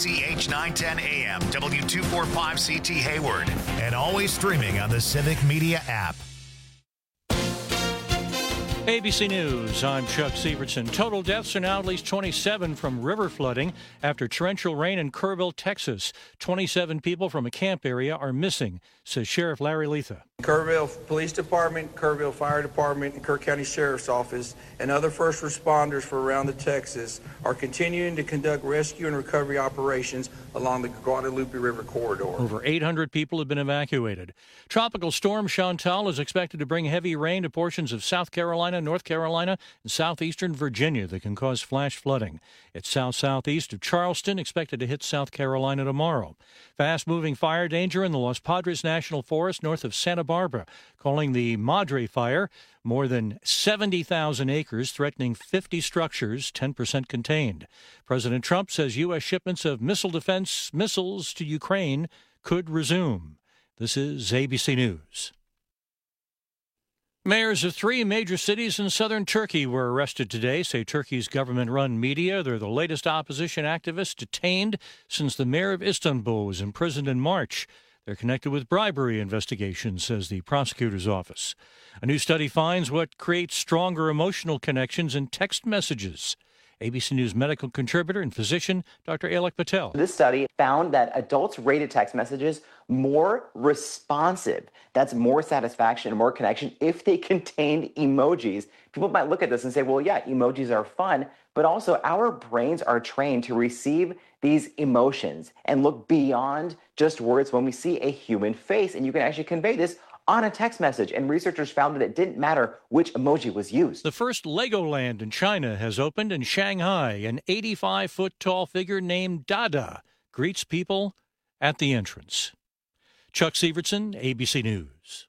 KCCH 910 AM, W245CT Hayward, and always streaming on the Civic Media app. ABC News, I'm Chuck Severson. Total deaths are now at least 27 from river flooding after torrential rain in Kerrville, Texas. 27 people from a camp area are missing, says Sheriff Larry Letha. Kerrville Police Department, Kerrville Fire Department, and Kirk County Sheriff's Office, and other first responders from around the Texas are continuing to conduct rescue and recovery operations along the Guadalupe River corridor. Over 800 people have been evacuated. Tropical storm Chantal is expected to bring heavy rain to portions of South Carolina, North Carolina, and southeastern Virginia that can cause flash flooding. It's south-southeast of Charleston, expected to hit South Carolina tomorrow. Fast-moving fire danger in the Los Padres National Forest north of Santa Barbara, calling the Madre Fire. More than 70,000 acres, threatening 50 structures, 10% contained. President Trump says U.S. shipments of missile defense missiles to Ukraine could resume. This is ABC News. Mayors of 3 major cities in southern Turkey were arrested today, say Turkey's government-run media. They're the latest opposition activists detained since the mayor of Istanbul was imprisoned in March. They're connected with bribery investigations, says the prosecutor's office. A new study finds what creates stronger emotional connections in text messages. ABC News medical contributor and physician Dr. Alok Patel. This study found that adults rated text messages more responsive. That's more satisfaction and more connection if they contained emojis. People might look at this and say, well, yeah, emojis are fun, but also our brains are trained to receive these emotions and look beyond just words when we see a human face. And you can actually convey this on a text message, and researchers found that it didn't matter which emoji was used. The first Legoland in China has opened in Shanghai. An 85-foot-tall figure named Dada greets people at the entrance. Chuck Severson, ABC News.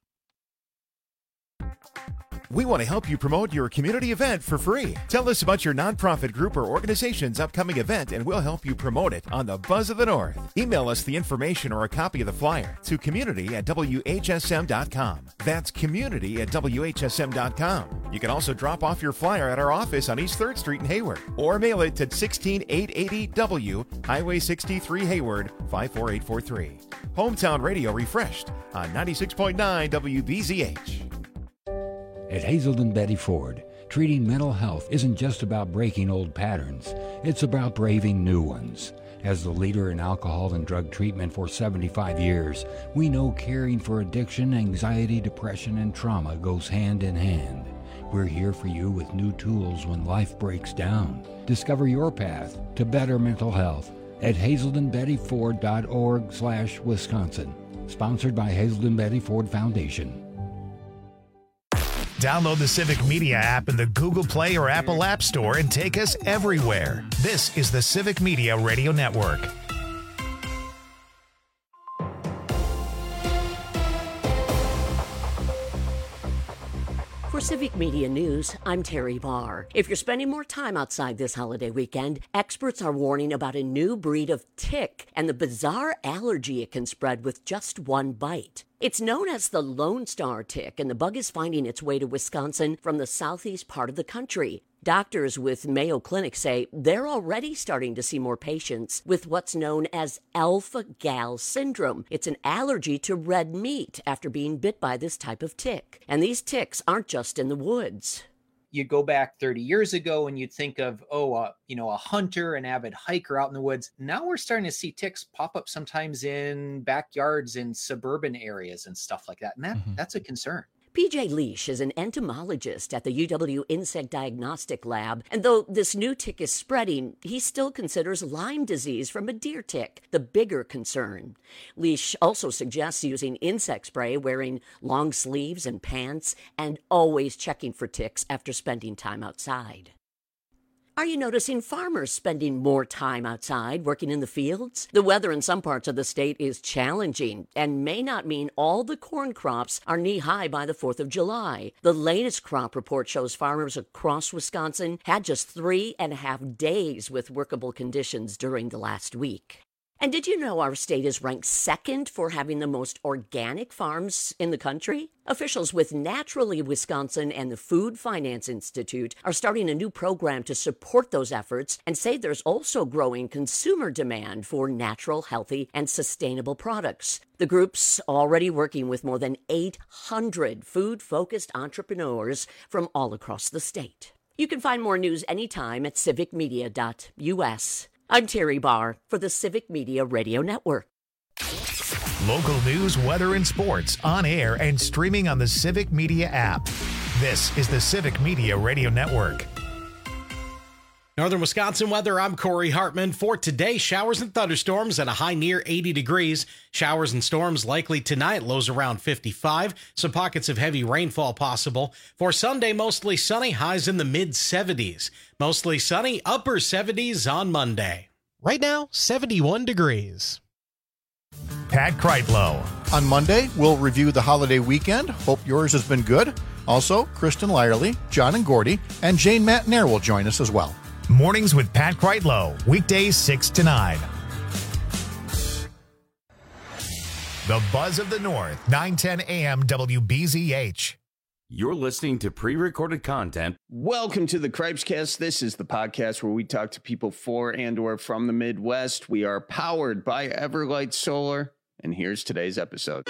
We want to help you promote your community event for free. Tell us about your nonprofit group or organization's upcoming event, and we'll help you promote it on the Buzz of the North. Email us the information or a copy of the flyer to community@WHSM.com. That's community@WHSM.com. You can also drop off your flyer at our office on East 3rd Street in Hayward, or mail it to 16880 W, Highway 63 Hayward, 54843. Hometown Radio refreshed on 96.9 WBZH. At Hazelden Betty Ford, treating mental health isn't just about breaking old patterns, it's about braving new ones. As the leader in alcohol and drug treatment for 75 years, we know caring for addiction, anxiety, depression, and trauma goes hand in hand. We're here for you with new tools when life breaks down. Discover your path to better mental health at hazeldenbettyford.org/Wisconsin. Sponsored by Hazelden Betty Ford Foundation. Download the Civic Media app in the Google Play or Apple App Store and take us everywhere. This is the Civic Media Radio Network. For Civic Media News, I'm Terry Barr. If you're spending more time outside this holiday weekend, experts are warning about a new breed of tick and the bizarre allergy it can spread with just one bite. It's known as the Lone Star tick, and the bug is finding its way to Wisconsin from the southeast part of the country. Doctors with Mayo Clinic say they're already starting to see more patients with what's known as alpha-gal syndrome. It's an allergy to red meat after being bit by this type of tick. And these ticks aren't just in the woods. You go back 30 years ago and you'd think of, a hunter, an avid hiker out in the woods. Now we're starting to see ticks pop up sometimes in backyards in suburban areas and stuff like that. And that's a concern. PJ Leash is an entomologist at the UW Insect Diagnostic Lab, and though this new tick is spreading, he still considers Lyme disease from a deer tick the bigger concern. Leash also suggests using insect spray, wearing long sleeves and pants, and always checking for ticks after spending time outside. Are you noticing farmers spending more time outside working in the fields? The weather in some parts of the state is challenging and may not mean all the corn crops are knee-high by the 4th of July. The latest crop report shows farmers across Wisconsin had just 3.5 days with workable conditions during the last week. And did you know our state is ranked second for having the most organic farms in the country? Officials with Naturally Wisconsin and the Food Finance Institute are starting a new program to support those efforts and say there's also growing consumer demand for natural, healthy, and sustainable products. The group's already working with more than 800 food-focused entrepreneurs from all across the state. You can find more news anytime at civicmedia.us. I'm Terry Barr for the Civic Media Radio Network. Local news, weather, and sports on air and streaming on the Civic Media app. This is the Civic Media Radio Network. Northern Wisconsin weather, I'm Corey Hartman. For today, showers and thunderstorms at a high near 80 degrees. Showers and storms likely tonight, lows around 55. Some pockets of heavy rainfall possible. For Sunday, mostly sunny, highs in the mid-70s. Mostly sunny, upper 70s on Monday. Right now, 71 degrees. Pat Kreitlow. On Monday, we'll review the holiday weekend. Hope yours has been good. Also, Kristen Lyerly, John and Gordy, and Jane Matnair will join us as well. Mornings with Pat Kreitlow, weekdays 6 to 9. The Buzz of the North, 910 AM WBZH. You're listening to pre-recorded content. Welcome to the Cripescast. This is the podcast where we talk to people for and or from the Midwest. We are powered by Everlight Solar, and here's today's episode.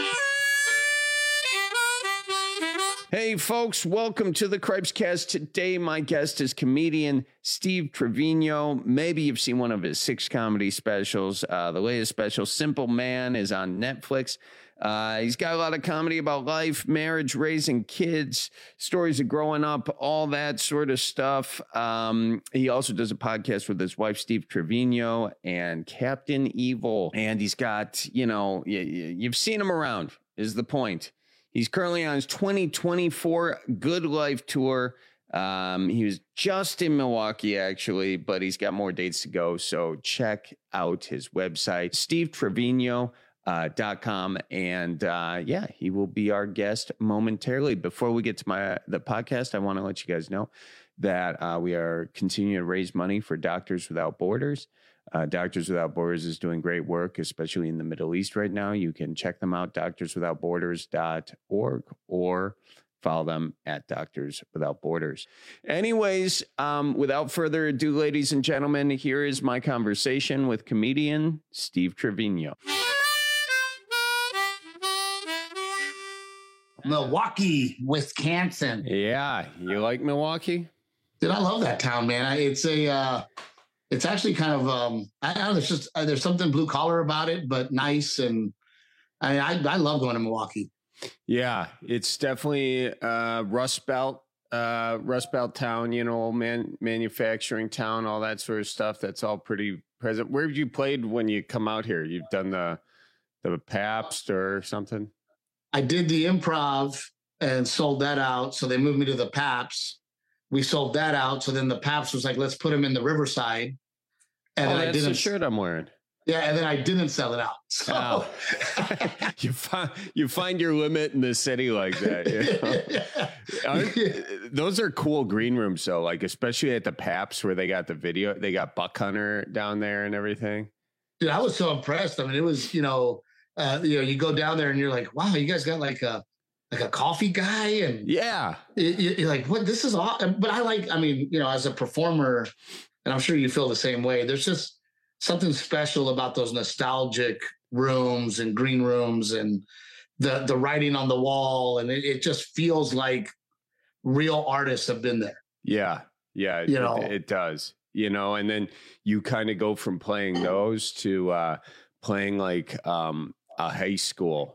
Hey folks, welcome to the Cripescast. Today my guest is comedian Steve Trevino. Maybe you've seen one of his 6 comedy specials. The latest special, Simple Man, is on Netflix. He's got a lot of comedy about life, marriage, raising kids, stories of growing up, all that sort of stuff. He also does a podcast with his wife, Steve Trevino, and Captain Evil. And he's got, you've seen him around, is the point. He's currently on his 2024 Good Life Tour. He was just in Milwaukee, actually, but he's got more dates to go. So check out his website, stevetrevino.com. And he will be our guest momentarily. Before we get to the podcast, I want to let you guys know that we are continuing to raise money for Doctors Without Borders. Doctors Without Borders is doing great work, especially in the Middle East right now. You can check them out, doctorswithoutborders.org, or follow them at Doctors Without Borders. Anyways, without further ado, ladies and gentlemen, here is my conversation with comedian Steve Trevino. Milwaukee, Wisconsin. Yeah, you like Milwaukee? Dude, I love that town, man. It's actually kind of I don't know. It's just there's something blue collar about it, but nice, and I love going to Milwaukee. Yeah, it's definitely Rust Belt town. Manufacturing town, all that sort of stuff. That's all pretty present. Where have you played when you come out here? You've done the Pabst or something? I did the Improv and sold that out, so they moved me to the Pabst. We sold that out. So then the Pabst was like, let's put him in the Riverside. And then that's the shirt I'm wearing. Yeah, and then I didn't sell it out. So you find your limit in the city like that. Those are cool green rooms, though. Like especially at the Pabst where they got the video, they got Buck Hunter down there and everything. Dude, I was so impressed. I mean, it was you go down there and you're like, wow, you guys got like a coffee guy, and yeah, you're like, what? This is awesome. But as a performer, and I'm sure you feel the same way. There's just something special about those nostalgic rooms and green rooms and the writing on the wall, and it just feels like real artists have been there. Yeah, it does. And then you kind of go from playing those to playing like a high school.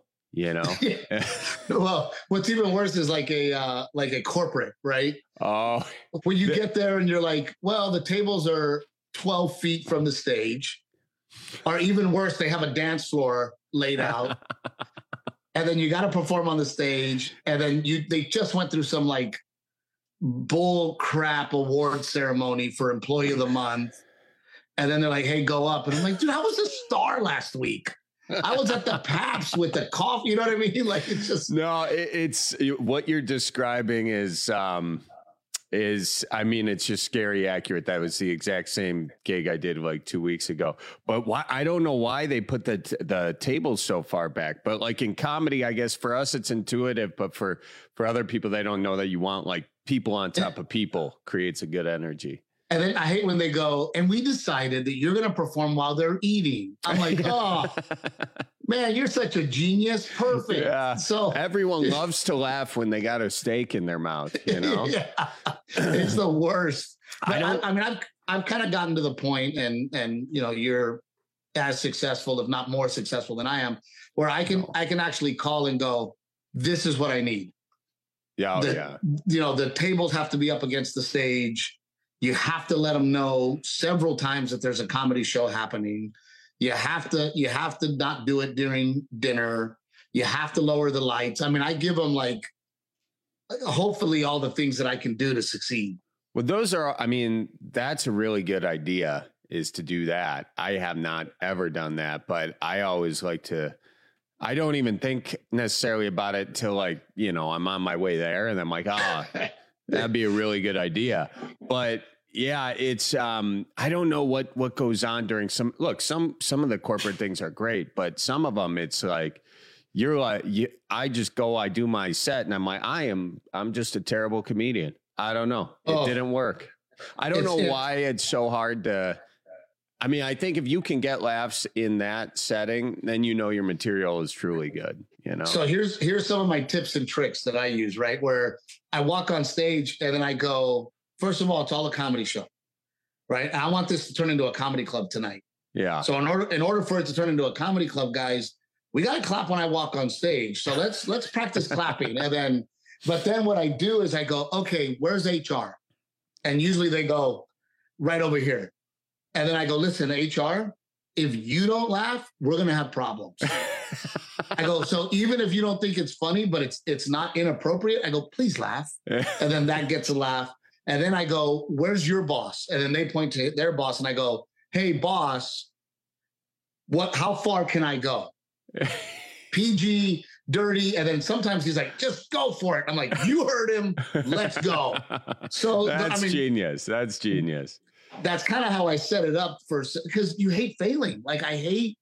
Well, what's even worse is like a corporate, right? Oh, when you get there and you're like, well, the tables are 12 feet from the stage, or even worse, they have a dance floor laid out, and then you got to perform on the stage, and then they just went through some like bull crap award ceremony for Employee of the Month, and then they're like, hey, go up, and I'm like, dude, I was a star last week. I was at the Pabst with the coffee. You know what I mean? Like, it's just no. It's what you're describing is I mean, it's just scary accurate. That was the exact same gig I did like 2 weeks ago. But why, I don't know why they put the tables so far back. But like in comedy, I guess for us, it's intuitive. But for other people, they don't know that you want like people on top of people creates a good energy. And then I hate when they go, and we decided that you're going to perform while they're eating. I'm like, oh, man, you're such a genius. Perfect. Yeah. So everyone loves to laugh when they got a steak in their mouth, you know? Yeah. It's the worst. But I mean, I've kind of gotten to the point, and you know, you're as successful, if not more successful than I am, where I can actually call and go, this is what I need. Yeah. You know, the tables have to be up against the stage. You have to let them know several times that there's a comedy show happening. You have to not do it during dinner. You have to lower the lights. I mean, I give them like, hopefully all the things that I can do to succeed. Well, that's a really good idea, is to do that. I have not ever done that, but I always like to, I don't even think necessarily about it till like, you know, I'm on my way there and I'm like, that'd be a really good idea. But yeah, it's I don't know what goes on during some of the corporate things are great, but some of them it's like I just go, I do my set and I'm like, I'm just a terrible comedian. I don't know. It didn't work. I don't know why it's so hard to, I mean, I think if you can get laughs in that setting, then you know your material is truly good, you know? So here's some of my tips and tricks that I use, right? Where I walk on stage and then I go, first of all, it's all a comedy show, right? I want this to turn into a comedy club tonight. Yeah. So in order for it to turn into a comedy club, guys, we got to clap when I walk on stage. So let's practice clapping. But then what I do is I go, okay, where's HR? And usually they go right over here. And then I go, listen, HR, if you don't laugh, we're going to have problems. I go, so even if you don't think it's funny, but it's not inappropriate, I go, please laugh. And then that gets a laugh. And then I go, where's your boss? And then they point to their boss and I go, hey, boss, how far can I go? PG, dirty. And then sometimes he's like, just go for it. I'm like, you heard him. Let's go. So that's genius. That's genius. That's kind of how I set it up because you hate failing. Like and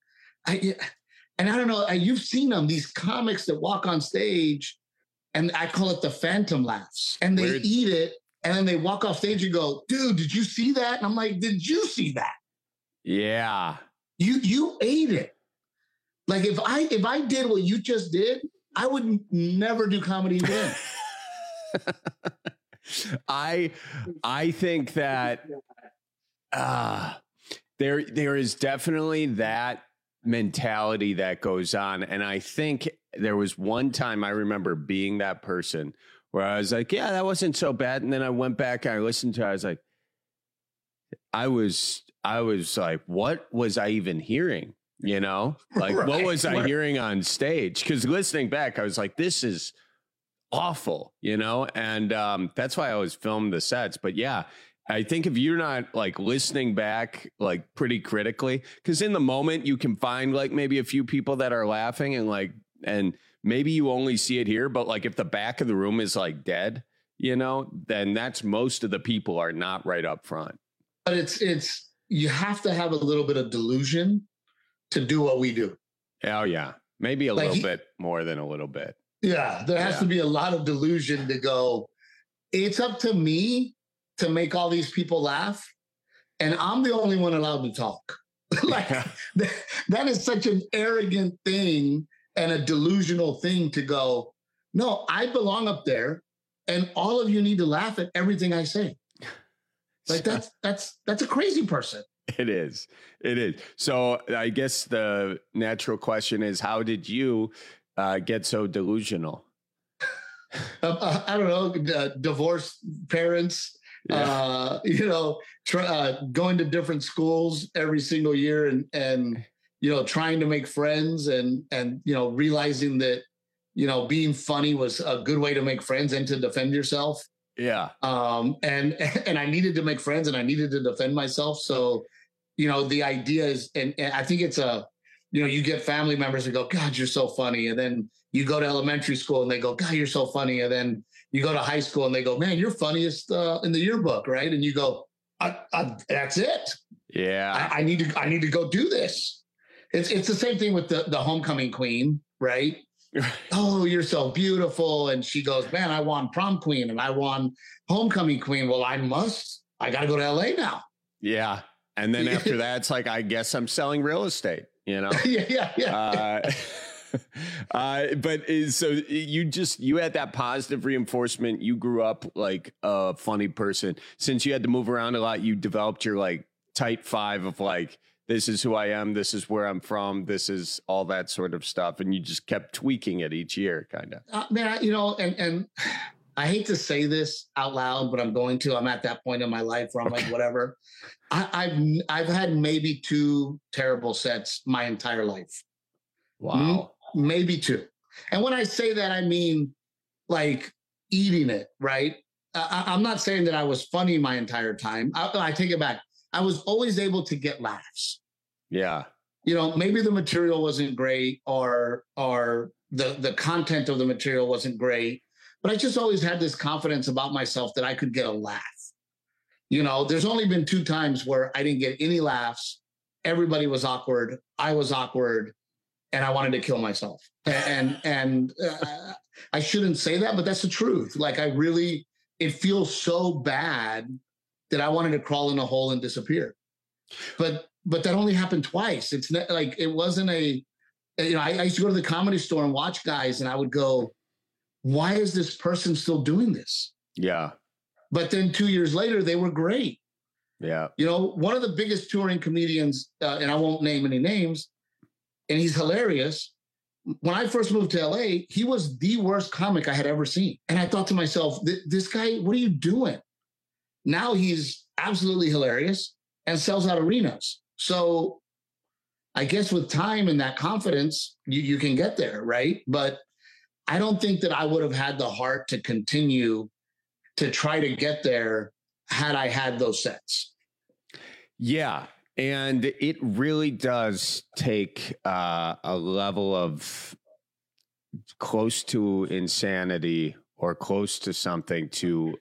I don't know, you've seen them, these comics that walk on stage and I call it the phantom laughs and they eat it. And then they walk off stage and go, dude, did you see that? And I'm like, did you see that? Yeah. You ate it. Like if I did what you just did, I would never do comedy again. I think that there is definitely that mentality that goes on. And I think there was one time I remember being that person where I was like, yeah, that wasn't so bad. And then I went back and I listened to it. I was like, I was like, what was I even hearing? You know, like what was I hearing on stage? Because listening back, I was like, this is awful, you know? And that's why I always filmed the sets. But yeah, I think if you're not like listening back, like pretty critically, because in the moment you can find like maybe a few people that are laughing and maybe you only see it here, but like if the back of the room is like dead, you know, then that's most of the people are not right up front. But it's you have to have a little bit of delusion to do what we do. Oh yeah. Maybe a little bit more than a little bit. Yeah. There has to be a lot of delusion to go, it's up to me to make all these people laugh. And I'm the only one allowed to talk. Like that is such an arrogant thing and a delusional thing to go, no, I belong up there and all of you need to laugh at everything I say. Like that's a crazy person. It is. So I guess the natural question is, how did you get so delusional? I don't know, divorced parents, you know, going to different schools every single year and, you know, trying to make friends and, you know, realizing that, you know, being funny was a good way to make friends and to defend yourself. Yeah. And I needed to make friends and I needed to defend myself. So, you know, the idea is, and I think it's you know, you get family members that go, God, you're so funny. And then you go to elementary school and they go, God, you're so funny. And then you go to high school and they go, man, you're funniest in the yearbook, right? And you go, that's it. Yeah. I need to go do this. It's the same thing with the homecoming queen, right? Oh, you're so beautiful. And she goes, man, I won prom queen and I won homecoming queen. Well, I got to go to LA now. Yeah. And then after that, it's like, I guess I'm selling real estate, you know? Yeah. But so you had that positive reinforcement. You grew up like a funny person. Since you had to move around a lot, you developed your like type 5 of like, this is who I am. This is where I'm from. This is all that sort of stuff. And you just kept tweaking it each year, kind of. Man, and I hate to say this out loud, but I'm going to. I'm at that point in my life where I'm like, whatever. I've had maybe 2 terrible sets my entire life. Wow. Maybe 2. And when I say that, I mean like eating it, right? I'm not saying that I was funny my entire time. I take it back. I was always able to get laughs. Yeah. You know, maybe the material wasn't great or the content of the material wasn't great, but I just always had this confidence about myself that I could get a laugh. You know, there's only been 2 times where I didn't get any laughs. Everybody was awkward. I was awkward. And I wanted to kill myself. And I shouldn't say that, but that's the truth. Like it feels so bad that I wanted to crawl in a hole and disappear. But that only happened twice. It's not like, it wasn't I used to go to the Comedy Store and watch guys and I would go, why is this person still doing this? Yeah. But then 2 years later, they were great. Yeah. You know, one of the biggest touring comedians, and I won't name any names, and he's hilarious. When I first moved to LA, he was the worst comic I had ever seen. And I thought to myself, this guy, what are you doing? Now he's absolutely hilarious and sells out arenas. So I guess with time and that confidence, you can get there, right? But I don't think that I would have had the heart to continue to try to get there had I had those sets. Yeah. And it really does take a level of close to insanity or close to something to,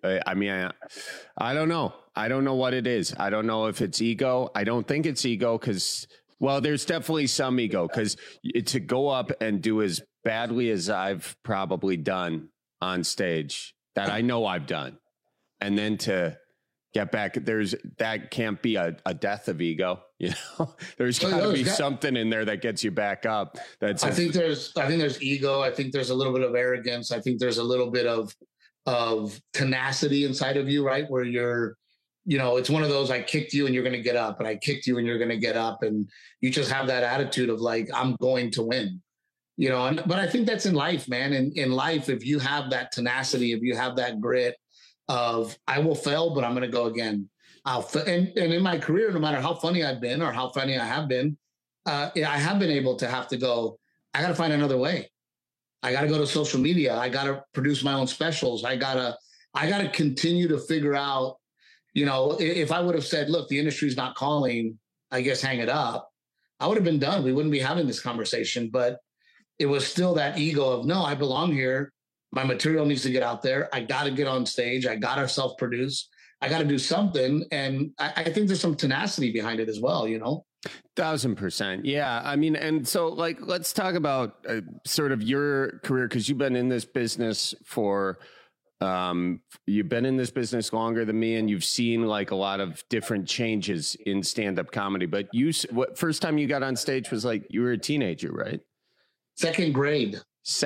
I don't know. I don't know what it is. I don't know if it's ego. I don't think it's ego because, well, there's definitely some ego because to go up and do as badly as I've probably done on stage that I know I've done, and then to get back, that can't be a death of ego. You know, there's got to be something in there that gets you back up. I think there's ego. I think there's a little bit of arrogance. I think there's a little bit of tenacity inside of you, right? Where you're, you know, it's one of those, I kicked you and you're going to get up, and I kicked you and you're going to get up. And you just have that attitude of like, I'm going to win, you know, but I think that's in life, man. In life, if you have that tenacity, if you have that grit of I will fail, but I'm going to go again. And in my career, no matter how funny I've been or how funny I have been, I have been able to have to go, I got to find another way. I got to go to social media. I got to produce my own specials. I got to continue to figure out, you know, if I would have said, look, the industry's not calling, I guess hang it up, I would have been done. We wouldn't be having this conversation, but it was still that ego of, no, I belong here. My material needs to get out there. I got to get on stage. I got to self-produce. I got to do something. And I think there's some tenacity behind it as well, you know? 1,000%. Yeah. I mean, and so like, let's talk about sort of your career, because you've been in this business for, you've been in this business longer than me, and you've seen like a lot of different changes in stand-up comedy. But first time you got on stage was like, you were a teenager, right? Second grade.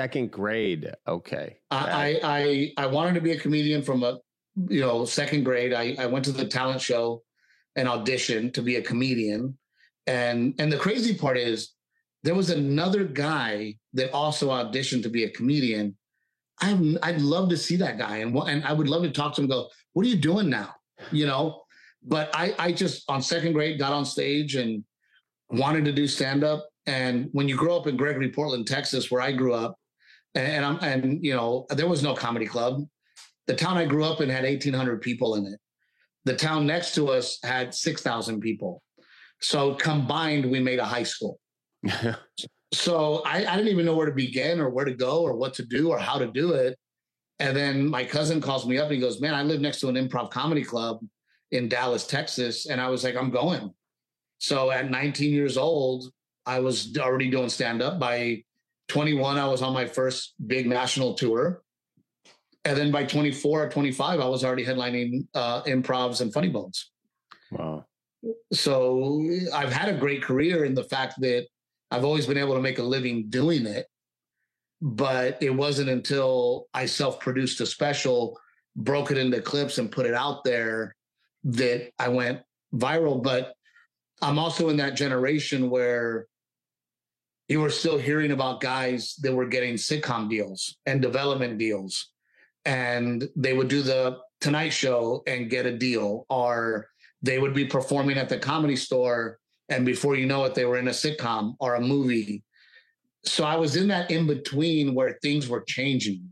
Okay. I wanted to be a comedian from second grade. I went to the talent show and auditioned to be a comedian. And the crazy part is there was another guy that also auditioned to be a comedian. I'd love to see that guy. And I would love to talk to him and go, what are you doing now? You know, but I just on second grade got on stage and wanted to do stand-up. And when you grow up in Gregory, Portland, Texas, where I grew up, and you know, there was no comedy club. The town I grew up in had 1,800 people in it. The town next to us had 6,000 people. So combined, we made a high school. So I didn't even know where to begin or where to go or what to do or how to do it. And then my cousin calls me up and he goes, man, I live next to an improv comedy club in Dallas, Texas. And I was like, I'm going. So at 19 years old, I was already doing stand-up. By 21, I was on my first big national tour. And then by 24 or 25, I was already headlining improvs and Funny Bones. Wow. So I've had a great career in the fact that I've always been able to make a living doing it. But it wasn't until I self-produced a special, broke it into clips and put it out there that I went viral. But I'm also in that generation where you were still hearing about guys that were getting sitcom deals and development deals. And they would do the Tonight Show and get a deal, or they would be performing at the Comedy Store, and before you know it, they were in a sitcom or a movie. So I was in that in-between where things were changing,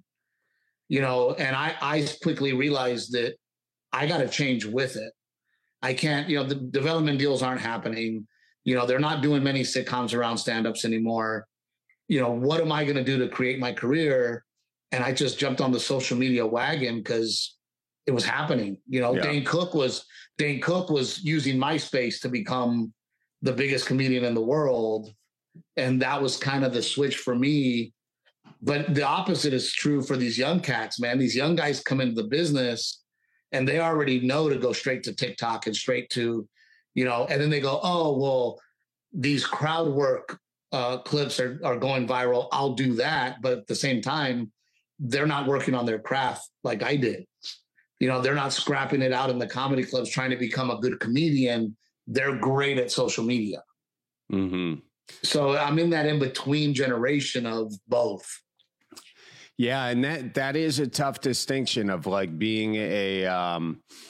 and I quickly realized that I got to change with it. I can't, the development deals aren't happening. They're not doing many sitcoms around stand-ups anymore. What am I going to do to create my career? And I just jumped on the social media wagon because it was happening. Dane Cook was using MySpace to become the biggest comedian in the world. And that was kind of the switch for me. But the opposite is true for these young cats, man. These young guys come into the business and they already know to go straight to TikTok and straight to, and then they go, oh, well, these crowd work clips are going viral. I'll do that. But at the same time, they're not working on their craft like I did. They're not scrapping it out in the comedy clubs trying to become a good comedian. They're great at social media. Mm-hmm. So I'm in that in-between generation of both. Yeah, and that is a tough distinction of like being a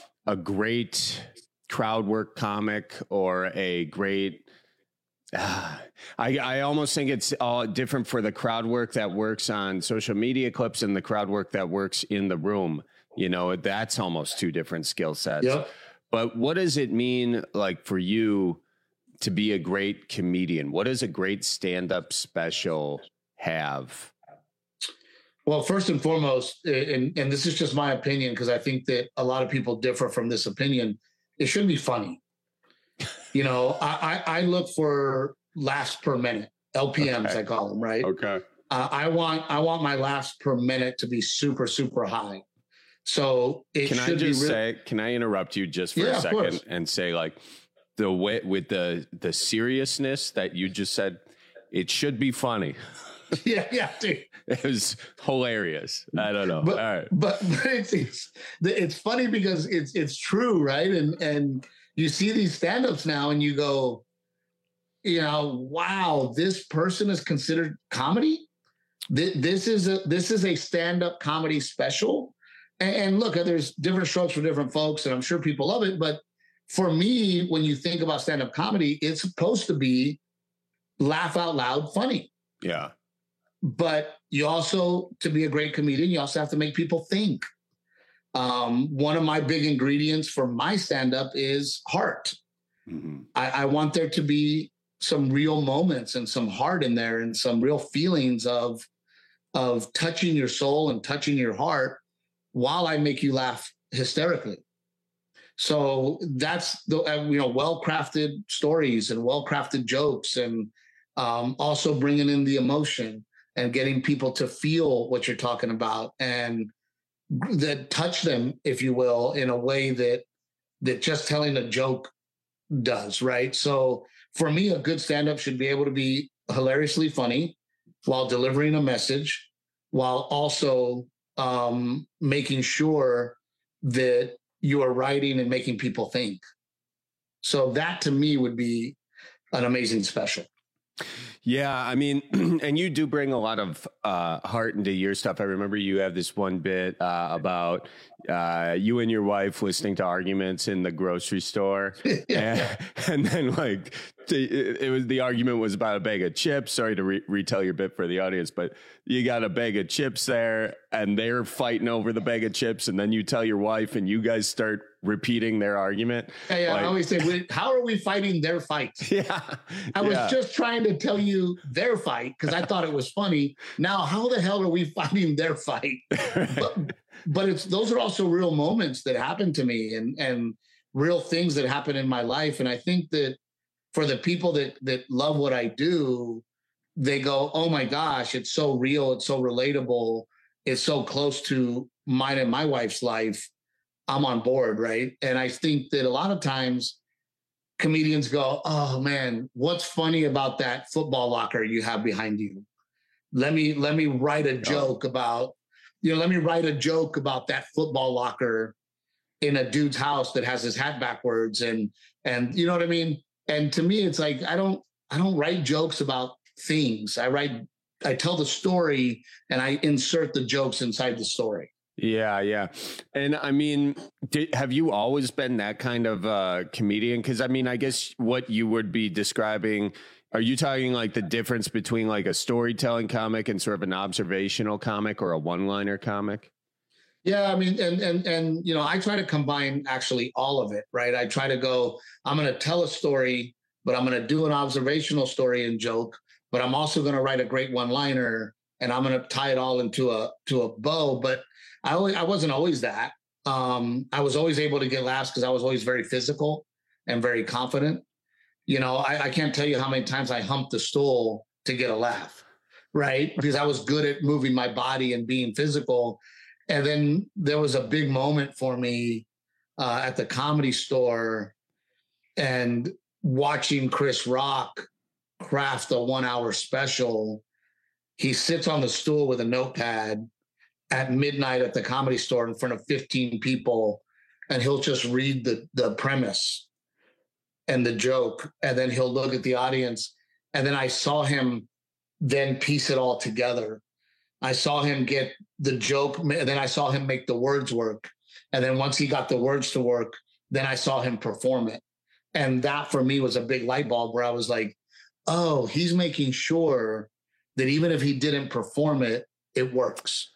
great crowd work comic or a great I almost think it's all different for the crowd work that works on social media clips and the crowd work that works in the room. That's almost two different skill sets. Yep. But what does it mean like for you to be a great comedian? What does a great stand-up special have? Well, first and foremost, and this is just my opinion, because I think that a lot of people differ from this opinion, it should be funny. I look for laughs per minute, LPMs, okay. I call them, right? Okay. I want my laughs per minute to be super, super high. So can I interrupt you just for a second and say, like, the way with the seriousness that you just said, it should be funny. Yeah, dude. It was hilarious. I don't know. But, all right. But it's funny because it's true, right? And you see these stand-ups now and you go, wow, this person is considered comedy. This is a stand-up comedy special. And look, there's different strokes for different folks, and I'm sure people love it. But for me, when you think about stand-up comedy, it's supposed to be laugh out loud funny. Yeah. But you also, to be a great comedian, you also have to make people think. One of my big ingredients for my stand-up is heart. Mm-hmm. I want there to be some real moments and some heart in there and some real feelings of touching your soul and touching your heart while I make you laugh hysterically. So that's the well-crafted stories and well-crafted jokes, and also bringing in the emotion and getting people to feel what you're talking about and that touch them, if you will, in a way that just telling a joke does, right? So for me, a good stand-up should be able to be hilariously funny while delivering a message, while also making sure that you are writing and making people think. So that to me would be an amazing special. Yeah, I mean, and you do bring a lot of heart into your stuff. I remember you have this one bit about you and your wife listening to arguments in the grocery store, and then like The argument was about a bag of chips. Sorry to retell your bit for the audience, but you got a bag of chips there and they're fighting over the bag of chips. And then you tell your wife and you guys start repeating their argument. Yeah, I always say, how are we fighting their fight? Yeah. I was just trying to tell you their fight because I thought it was funny. Now, how the hell are we fighting their fight? But those are also real moments that happen to me and real things that happen in my life. And I think that for the people that love what I do, they go, oh my gosh, it's so real. It's so relatable. It's so close to mine and my wife's life. I'm on board, right? And I think that a lot of times comedians go, oh man, what's funny about that football locker you have behind you? Let me write a joke about, let me write a joke about that football locker in a dude's house that has his hat backwards. And you know what I mean? And to me, it's like, I don't write jokes about things. I tell the story and I insert the jokes inside the story. Yeah. And I mean, have you always been that kind of comedian? Because I mean, I guess what you would be describing, are you talking like the difference between like a storytelling comic and sort of an observational comic or a one-liner comic? Yeah, I mean, and I try to combine actually all of it, right? I try to go, I'm going to tell a story, but I'm going to do an observational story and joke, but I'm also going to write a great one-liner and I'm going to tie it all into a bow. But I wasn't always that. I was always able to get laughs because I was always very physical and very confident. I can't tell you how many times I humped the stool to get a laugh, right? Because I was good at moving my body and being physical. And then there was a big moment for me at the Comedy Store and watching Chris Rock craft a 1 hour special. He sits on the stool with a notepad at midnight at the Comedy Store in front of 15 people, and he'll just read the premise and the joke, and then he'll look at the audience. And then I saw him then piece it all together. I saw him get the joke, and then I saw him make the words work. And then once he got the words to work, then I saw him perform it. And that for me was a big light bulb where I was like, oh, he's making sure that even if he didn't perform it, it works.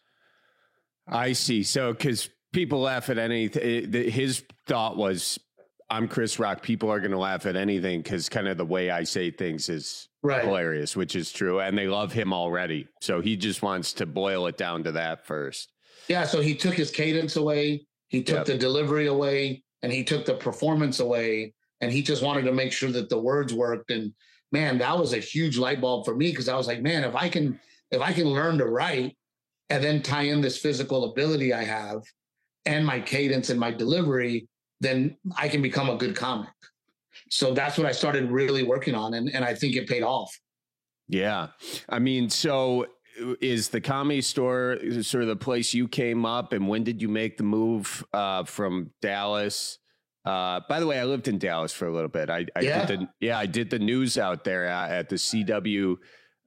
I see. So, because people laugh at anything, his thought was, I'm Chris Rock. People are going to laugh at anything because kind of the way I say things is hilarious, which is true. And they love him already. So he just wants to boil it down to that first. Yeah. So he took his cadence away. He took the delivery away and he took the performance away. And he just wanted to make sure that the words worked. And man, that was a huge light bulb for me because I was like, man, if I can learn to write and then tie in this physical ability I have and my cadence and my delivery, then I can become a good comic. So that's what I started really working on. And I think it paid off. Yeah. I mean, so is the Comedy Store sort of the place you came up, and when did you make the move from Dallas? By the way, I lived in Dallas for a little bit. I did the news out there at the CW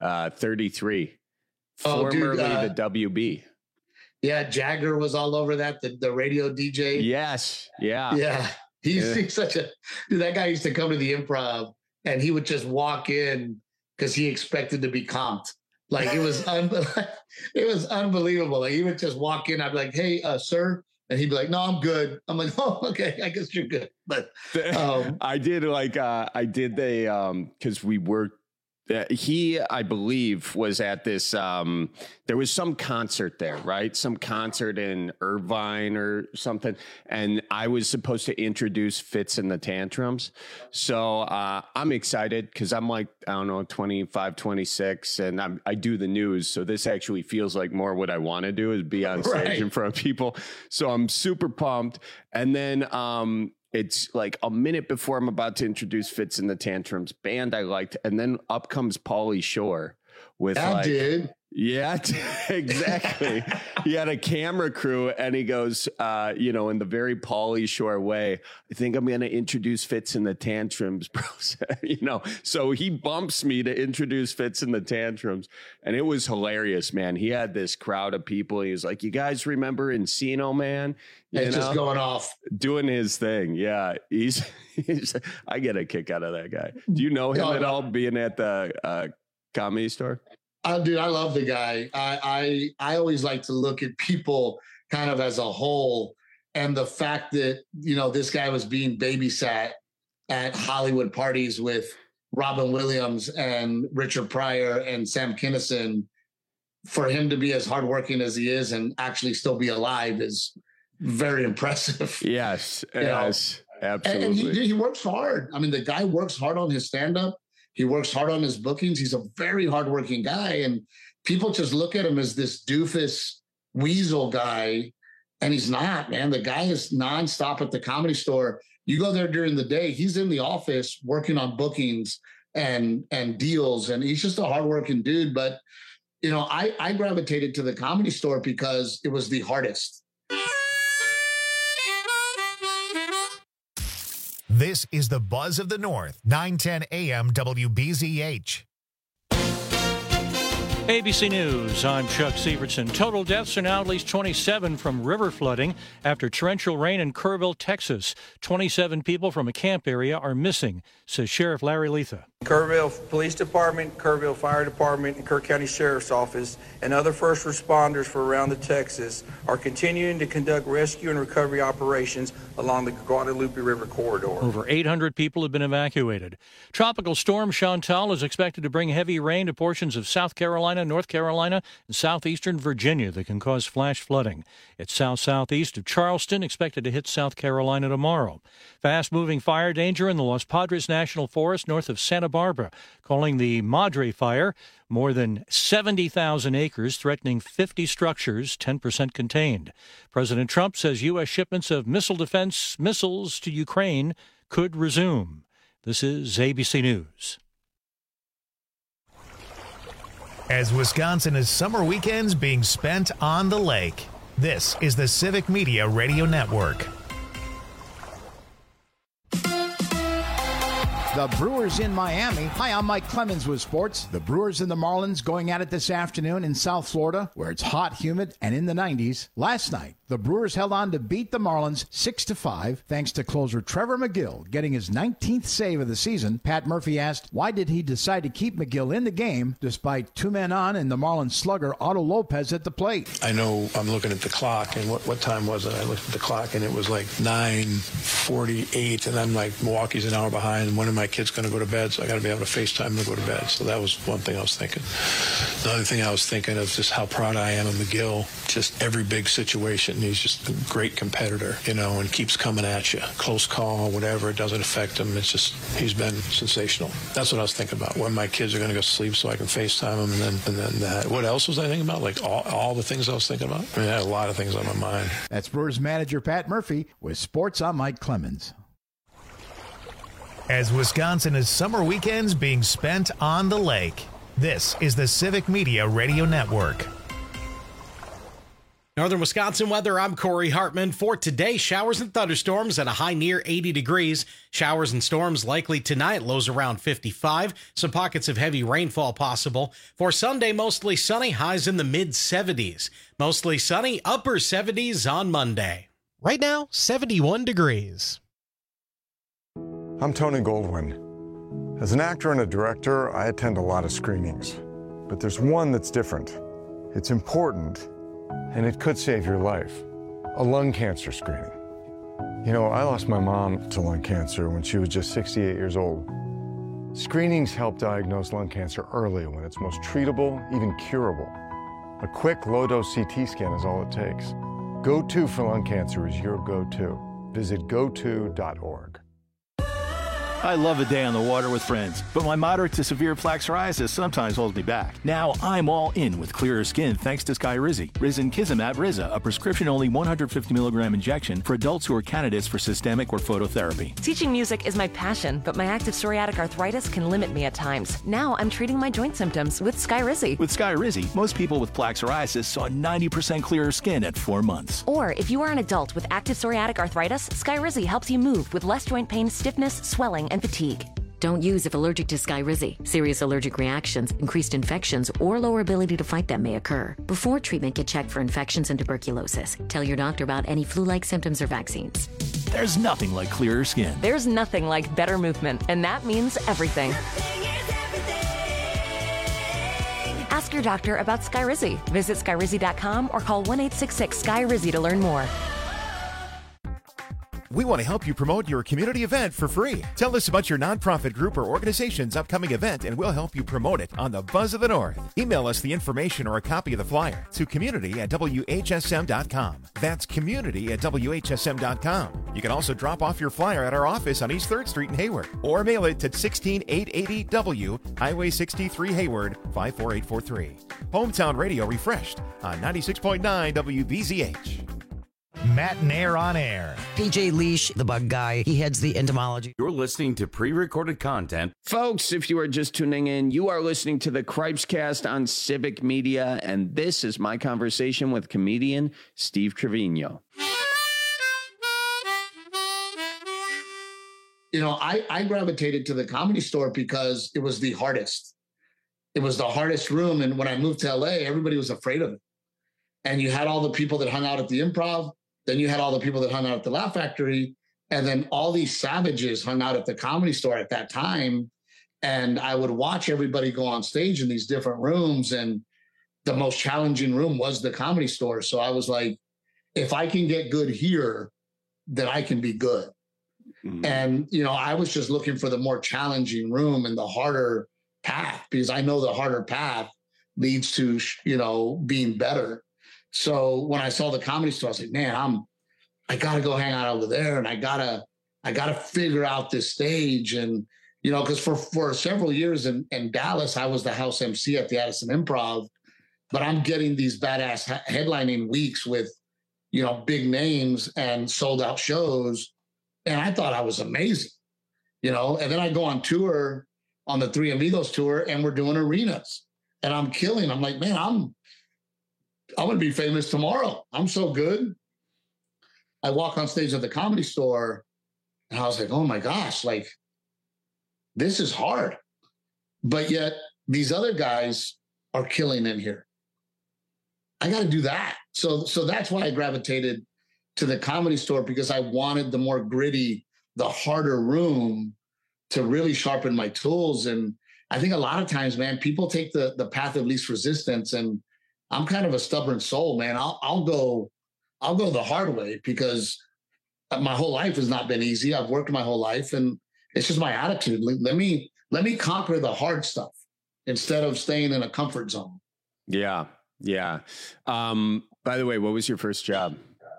33, formerly the WB. Yeah, Jagger was all over that, the radio DJ. Yes, yeah. Yeah, he's such a... Dude, that guy used to come to the Improv, and he would just walk in because he expected to be comped. Like, it was it was unbelievable. Like, he would just walk in, I'd be like, hey, sir, and he'd be like, no, I'm good. I'm like, oh, okay, I guess you're good. But I did because we were... he, I believe, was at this, there was some concert there, right? Some concert in Irvine or something. And I was supposed to introduce Fitz and the Tantrums. So I'm excited because I'm like, I don't know, 25, 26, and I do the news. So this actually feels like more what I want to do is be on stage in front of people. So I'm super pumped. And then it's like a minute before I'm about to introduce Fitz and the Tantrums, band I liked. And then up comes Pauly Shore. with Yeah, exactly. He had a camera crew, and he goes, in the very Pauly Shore way, I think I'm going to introduce Fitz and the Tantrums, bro. So he bumps me to introduce Fitz and the Tantrums, and it was hilarious, man. He had this crowd of people. He was like, you guys remember Encino Man? It's just going off. Doing his thing. Yeah, he's I get a kick out of that guy. Do you know him at all, being at the Comedy Store? Dude, I love the guy. I always like to look at people kind of as a whole, and the fact that, this guy was being babysat at Hollywood parties with Robin Williams and Richard Pryor and Sam Kinison, for him to be as hardworking as he is and actually still be alive is very impressive. Yes, absolutely. And he works hard. I mean, the guy works hard on his stand-up. He works hard on his bookings. He's a very hardworking guy. And people just look at him as this doofus weasel guy. And he's not, man. The guy is nonstop at the Comedy Store. You go there during the day, he's in the office working on bookings and deals. And he's just a hardworking dude. But, I gravitated to the Comedy Store because it was the hardest. This is the Buzz of the North, 910 AM WBZH. ABC News, I'm Chuck Severson. Total deaths are now at least 27 from river flooding after torrential rain in Kerrville, Texas. 27 people from a camp area are missing, says Sheriff Larry Letha. Kerrville Police Department, Kerrville Fire Department, and Kirk County Sheriff's Office and other first responders for around the Texas are continuing to conduct rescue and recovery operations along the Guadalupe River corridor. Over 800 people have been evacuated. Tropical storm Chantal is expected to bring heavy rain to portions of South Carolina, North Carolina, and southeastern Virginia that can cause flash flooding. It's south-southeast of Charleston, expected to hit South Carolina tomorrow. Fast-moving fire danger in the Los Padres National Forest north of Santa Barbara, calling the Madre Fire. More than 70,000 acres, threatening 50 structures, 10% contained. President Trump says U.S. shipments of missile defense missiles to Ukraine could resume. This is ABC News. As Wisconsin is summer weekends being spent on the lake, this is the Civic Media Radio Network. The Brewers in Miami. Hi, I'm Mike Clemens with sports. The Brewers and the Marlins going at it this afternoon in South Florida, where it's hot, humid, and in the 90s. Last night, the Brewers held on to beat the Marlins 6-5, thanks to closer Trevor McGill getting his 19th save of the season. Pat Murphy asked, why did he decide to keep McGill in the game despite two men on and the Marlins slugger Otto Lopez at the plate? I know I'm looking at the clock, and what time was it? I looked at the clock, and it was like 9:48, and I'm like, Milwaukee's an hour behind, and one of my kids going to go to bed, so I got to be able to FaceTime him to go to bed. So that was one thing I was thinking. The other thing I was thinking of just how proud I am of McGill. Just every big situation, he's just a great competitor, and keeps coming at you. Close call, whatever, it doesn't affect him. It's just, he's been sensational. That's what I was thinking about, when my kids are going to go to sleep so I can FaceTime them, and then that. What else was I thinking about? Like all the things I was thinking about? I mean, I had a lot of things on my mind. That's Brewers manager Pat Murphy with sports. I'm Mike Clemens. As Wisconsin is summer weekends being spent on the lake, this is the Civic Media Radio Network. Northern Wisconsin weather, I'm Corey Hartman. For today, showers and thunderstorms at a high near 80 degrees. Showers and storms likely tonight, lows around 55. Some pockets of heavy rainfall possible. For Sunday, mostly sunny, highs in the mid-70s. Mostly sunny, upper 70s on Monday. Right now, 71 degrees. I'm Tony Goldwyn. As an actor and a director, I attend a lot of screenings. But there's one that's different. It's important, and it could save your life. A lung cancer screening. I lost my mom to lung cancer when she was just 68 years old. Screenings help diagnose lung cancer early when it's most treatable, even curable. A quick, low-dose CT scan is all it takes. GoTo for lung cancer is your go-to. Visit goto.org. I love a day on the water with friends, but my moderate to severe plaque psoriasis sometimes holds me back. Now I'm all in with clearer skin thanks to Skyrizi. Risankizumab Riza, a prescription-only 150 milligram injection for adults who are candidates for systemic or phototherapy. Teaching music is my passion, but my active psoriatic arthritis can limit me at times. Now I'm treating my joint symptoms with Skyrizi. With Skyrizi, most people with plaque psoriasis saw 90% clearer skin at 4 months. Or if you are an adult with active psoriatic arthritis, Skyrizi helps you move with less joint pain, stiffness, swelling, and fatigue. Don't use if allergic to Skyrizi. Serious allergic reactions, increased infections, or lower ability to fight them may occur. Before treatment, get checked for infections and tuberculosis. Tell your doctor about any flu-like symptoms or vaccines. There's nothing like clearer skin. There's nothing like better movement, and that means everything. Ask your doctor about Skyrizi. Visit Skyrizi.com or call 1-866-SKYRIZI to learn more. We want to help you promote your community event for free. Tell us about your nonprofit group or organization's upcoming event, and we'll help you promote it on the Buzz of the North. Email us the information or a copy of the flyer to community@WHSM.com. That's community@WHSM.com. You can also drop off your flyer at our office on East 3rd Street in Hayward, or mail it to 16880 W, Highway 63 Hayward, 54843. Hometown Radio refreshed on 96.9 WBZH. Matt Nair on air. PJ Leash, the bug guy, he heads the entomology. You're listening to pre-recorded content. Folks, if you are just tuning in, you are listening to the Cripescast on Civic Media, and this is my conversation with comedian Steve Trevino. You know, I gravitated to the Comedy Store because it was the hardest. It was the hardest room, and when I moved to LA, everybody was afraid of it. And you had all the people that hung out at the Improv, then you had all the people that hung out at the Laugh Factory, and then all these savages hung out at the Comedy Store at that time. And I would watch everybody go on stage in these different rooms, and the most challenging room was the Comedy Store. So I was like, if I can get good here, then I can be good. Mm-hmm. And, you know, I was just looking for the more challenging room and the harder path, because I know the harder path leads to, you know, being better. So when I saw the Comedy Store, I was like, man, I got to go hang out over there, and I got to figure out this stage. And, you know, because for several years in Dallas, I was the house MC at the Addison Improv, but I'm getting these badass headlining weeks with, you know, big names and sold out shows. And I thought I was amazing, you know, and then I go on tour on the Three Amigos tour, and we're doing arenas, and I'm killing. I'm like, man, I'm going to be famous tomorrow. I'm so good. I walk on stage at the Comedy Store, and I was like, oh my gosh, like, this is hard. But yet these other guys are killing in here. I got to do that. So that's why I gravitated to the Comedy Store, because I wanted the more gritty, the harder room to really sharpen my tools. And I think a lot of times, man, people take the path of least resistance, and I'm kind of a stubborn soul, man. I'll go the hard way, because my whole life has not been easy. I've worked my whole life, and it's just my attitude. Let me conquer the hard stuff instead of staying in a comfort zone. Yeah. Yeah. By the way, what was your first job?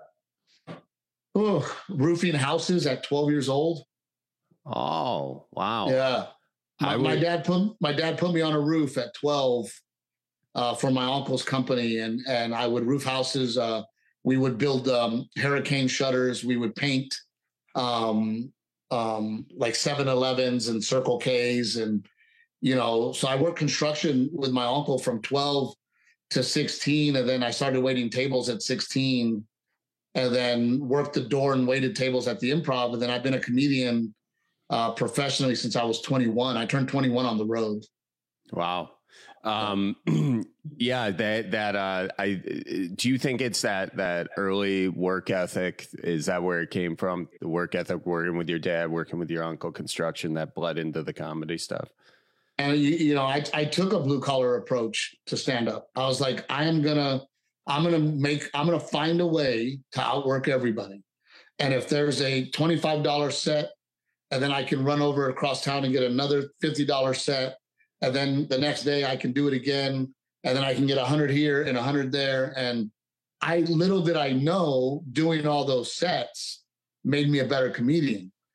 Oh, roofing houses at 12 years old. Oh, wow. Yeah. My dad put me on a roof at 12 for my uncle's company, and I would roof houses. We would build hurricane shutters. We would paint like 7-Elevens and Circle K's, and, you know, so I worked construction with my uncle from 12 to 16, and then I started waiting tables at 16, and then worked the door and waited tables at the Improv, and then I've been a comedian professionally since I was 21. I turned 21 on the road. Wow. Yeah, do you think it's that early work ethic? Is that where it came from? The work ethic, working with your dad, working with your uncle, construction, that bled into the comedy stuff? And, you know, I took a blue collar approach to stand up. I was like, I'm going to find a way to outwork everybody. And if there's a $25 set, and then I can run over across town and get another $50 set, and then the next day I can do it again, and then I can get 100 here and 100 there. And little did I know, doing all those sets made me a better comedian.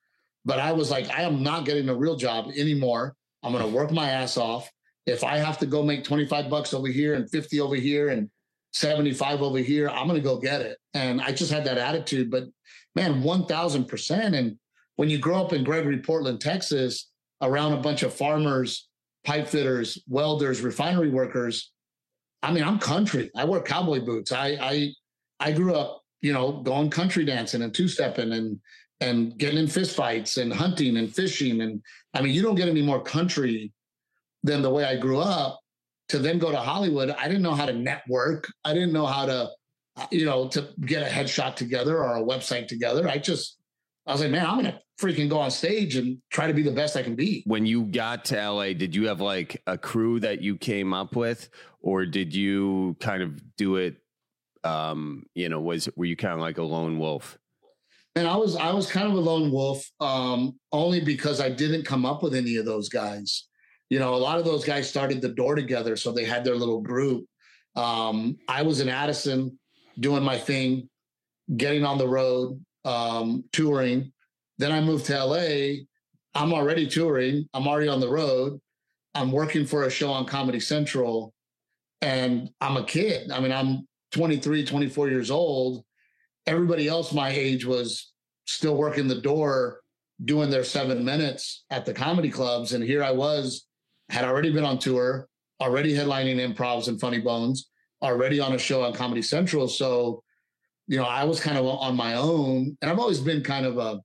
But I was like, I am not getting a real job anymore. I'm going to work my ass off. If I have to go make $25 over here and 50 over here and 75 over here, I'm going to go get it. And I just had that attitude. But man, 1,000%. And when you grow up in Gregory, Portland, Texas, around a bunch of farmers, pipe fitters, welders, refinery workers, I mean, I'm country. I wear cowboy boots. I grew up, you know, going country dancing and two-stepping and getting in fist fights and hunting and fishing. And I mean, you don't get any more country than the way I grew up. To then go to Hollywood, I didn't know how to network. I didn't know how to, you know, to get a headshot together or a website together. I was like, man, I'm going to freaking go on stage and try to be the best I can be. When you got to LA, did you have like a crew that you came up with, or did you kind of do it? You know, were you kind of like a lone wolf? And I was kind of a lone wolf, only because I didn't come up with any of those guys. You know, a lot of those guys started the door together, so they had their little group. I was in Addison doing my thing, getting on the road, touring. Then I moved to LA. I'm already touring. I'm already on the road. I'm working for a show on Comedy Central, and I'm a kid. I mean, I'm 23, 24 years old. Everybody else my age was still working the door, doing their 7 minutes at the comedy clubs. And here I was, had already been on tour, already headlining Improvs and Funny Bones, already on a show on Comedy Central. So, you know, I was kind of on my own, and I've always been kind of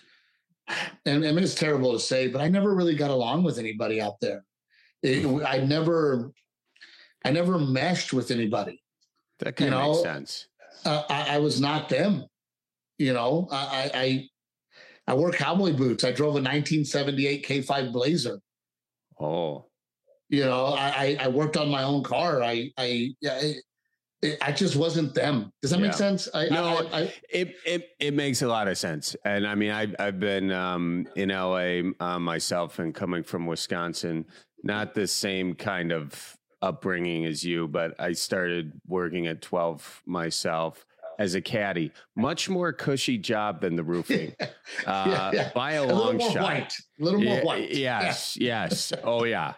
and I mean, it's terrible to say, but I never really got along with anybody out there. I never meshed with anybody. That kind of makes sense. I was not them. You know, I wore cowboy boots. I drove a 1978 K5 Blazer. Oh, you know, I worked on my own car. I just wasn't them. Does that make sense? It makes a lot of sense. And I mean, I've been in LA myself, and coming from Wisconsin, not the same kind of upbringing as you, but I started working at 12 myself as a caddy. Much more cushy job than the roofing. By a long shot. A little more white. Yes. Oh yeah.